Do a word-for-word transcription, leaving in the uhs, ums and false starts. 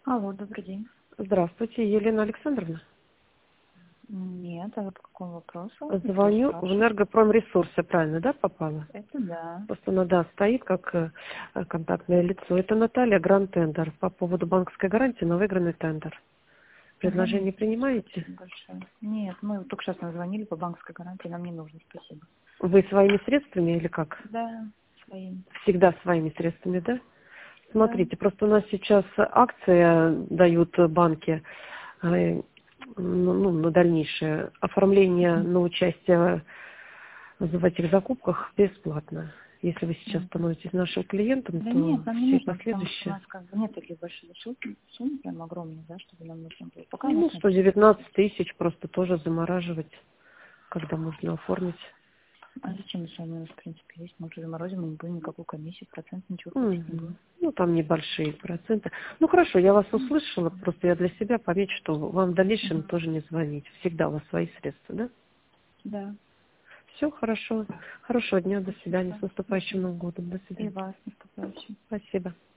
Алло, добрый день. Здравствуйте, Елена Александровна. Нет, а по какому вопросу? И кто Звоню в спрашивает? Энергопромресурсы, правильно, да, попала? Это да. Просто она, да, стоит как э, контактное лицо. Это Наталья, Гранд Тендер. По поводу банковской гарантии на выигранный тендер. Ага, Предложение принимаете? спасибо большое. Нет, мы вот только сейчас нам звонили по банковской гарантии, нам не нужно, спасибо. Вы своими средствами или как? Да, своим. Всегда своими средствами, да? Да. Смотрите, просто у нас сейчас акция дают банки э, ну, ну, на дальнейшее оформление на участие в этих закупках бесплатно. Если вы сейчас М. становитесь нашим клиентом, Да то нет, нам не все нужно, потому что у последующие, нас как бы нет таких больших сумм, сумм прям огромных, да, чтобы нам нужно было. Пока у нас ну, нет сто таких. девятнадцать тысяч просто тоже замораживать, когда можно оформить. А зачем мы с вами у нас, в принципе, есть? Мы уже заморозим, мы не будем никакую комиссию, процент ничего платить не Мгм. будем. Ну, там небольшие проценты. Ну, хорошо, я вас услышала, просто я для себя помечу, что вам в дальнейшем Мгм. тоже не звонить. Всегда у вас свои средства, да? Да. Все хорошо. Хорошего дня, до свидания. Спасибо. С наступающим Мгм. Новым годом. До И свидания. вас наступающим. Спасибо.